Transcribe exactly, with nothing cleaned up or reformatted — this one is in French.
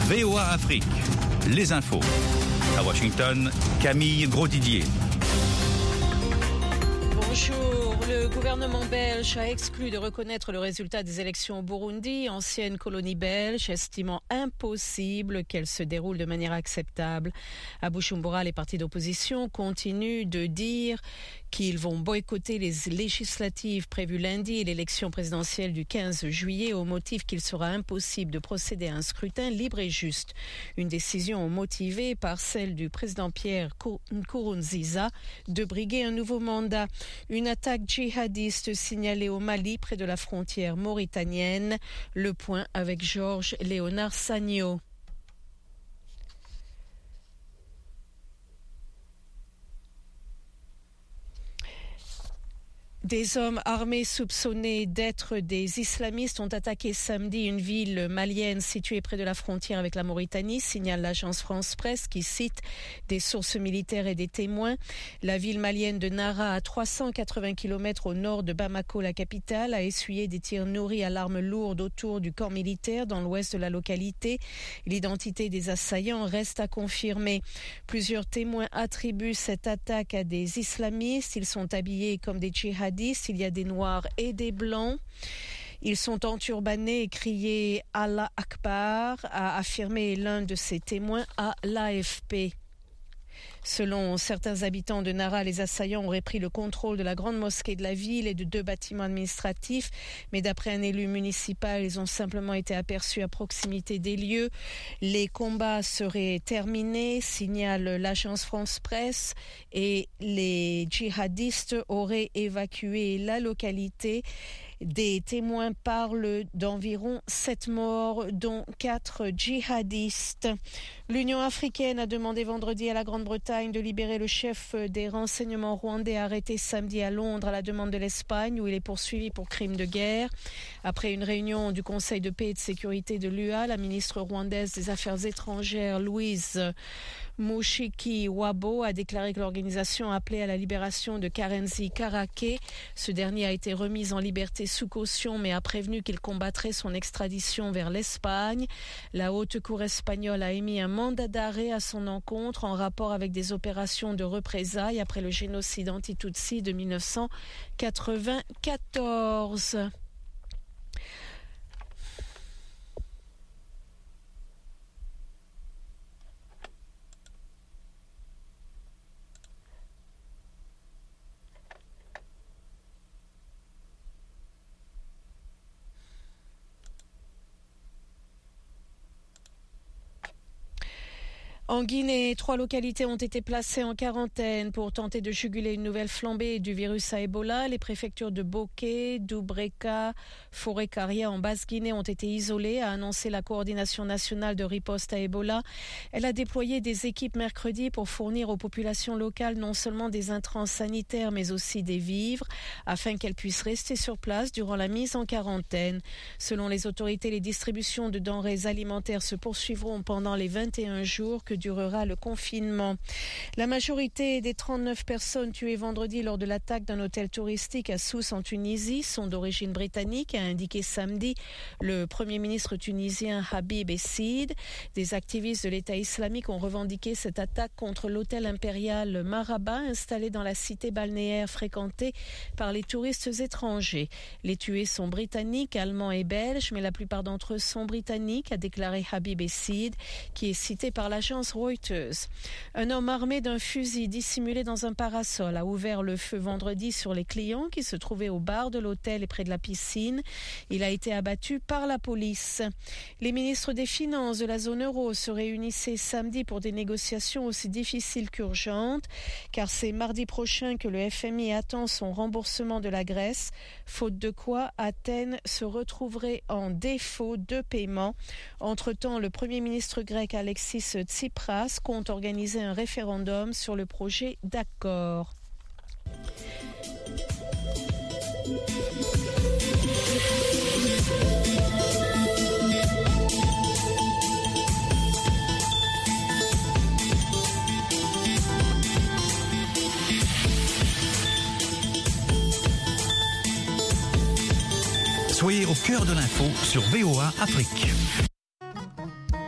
V O A Afrique, les infos. À Washington, Camille Grosdidier. Bonjour. Le gouvernement belge a exclu de reconnaître le résultat des élections au Burundi, ancienne colonie belge, estimant impossible qu'elles se déroulent de manière acceptable. À Bujumbura, les partis d'opposition continuent de dire qu'ils vont boycotter les législatives prévues lundi et l'élection présidentielle du quinze juillet au motif qu'il sera impossible de procéder à un scrutin libre et juste. Une décision motivée par celle du président Pierre Nkurunziza de briguer un nouveau mandat. Une attaque djihadiste signalée au Mali près de la frontière mauritanienne. Le point avec Georges Léonard Sagno. Des hommes armés soupçonnés d'être des islamistes ont attaqué samedi une ville malienne située près de la frontière avec la Mauritanie, signale l'agence France Presse qui cite des sources militaires et des témoins. La ville malienne de Nara, à trois cent quatre-vingts kilomètres au nord de Bamako, la capitale, a essuyé des tirs nourris à l'arme lourde autour du camp militaire dans l'ouest de la localité. L'identité des assaillants reste à confirmer. Plusieurs témoins attribuent cette attaque à des islamistes. Ils sont habillés comme des djihadistes. Il y a des noirs et des blancs. Ils sont enturbannés et criés « Allah Akbar », a affirmé l'un de ces témoins à l'A F P. Selon certains habitants de Nara, les assaillants auraient pris le contrôle de la grande mosquée de la ville et de deux bâtiments administratifs. Mais d'après un élu municipal, ils ont simplement été aperçus à proximité des lieux. Les combats seraient terminés, signale l'agence France Presse, et les djihadistes auraient évacué la localité. Des témoins parlent d'environ sept morts, dont quatre djihadistes. L'Union africaine a demandé vendredi à la Grande-Bretagne de libérer le chef des renseignements rwandais arrêté samedi à Londres à la demande de l'Espagne, où il est poursuivi pour crimes de guerre. Après une réunion du Conseil de paix et de sécurité de l'U A, la ministre rwandaise des Affaires étrangères, Louise Mushikiwabo, a déclaré que l'organisation appelait à la libération de Karenzi Karake. Ce dernier a été remis en liberté sous caution, mais a prévenu qu'il combattrait son extradition vers l'Espagne. La haute cour espagnole a émis un mandat d'arrêt à son encontre en rapport avec des opérations de représailles après le génocide anti-Tutsi de mille neuf cent quatre-vingt-quatorze. En Guinée, trois localités ont été placées en quarantaine pour tenter de juguler une nouvelle flambée du virus à Ebola. Les préfectures de Boké, d'Oubreka, Forêt-Caria en Basse-Guinée ont été isolées, a annoncé la coordination nationale de riposte à Ebola. Elle a déployé des équipes mercredi pour fournir aux populations locales non seulement des intrants sanitaires mais aussi des vivres afin qu'elles puissent rester sur place durant la mise en quarantaine. Selon les autorités, les distributions de denrées alimentaires se poursuivront pendant les vingt et un jours que durera le confinement. La majorité des trente-neuf personnes tuées vendredi lors de l'attaque d'un hôtel touristique à Sousse en Tunisie sont d'origine britannique, a indiqué samedi le Premier ministre tunisien Habib Essid. Des activistes de l'État islamique ont revendiqué cette attaque contre l'hôtel impérial Maraba installé dans la cité balnéaire fréquentée par les touristes étrangers. Les tués sont britanniques, allemands et belges, mais la plupart d'entre eux sont britanniques, a déclaré Habib Essid, qui est cité par l'agence Reuters. Un homme armé d'un fusil dissimulé dans un parasol a ouvert le feu vendredi sur les clients qui se trouvaient au bar de l'hôtel et près de la piscine. Il a été abattu par la police. Les ministres des Finances de la zone euro se réunissaient samedi pour des négociations aussi difficiles qu'urgentes, car c'est mardi prochain que le F M I attend son remboursement de la Grèce, faute de quoi Athènes se retrouverait en défaut de paiement. Entre-temps, le Premier ministre grec Alexis Tsipras compte organiser un référendum sur le projet d'accord. Soyez au cœur de l'info sur V O A Afrique.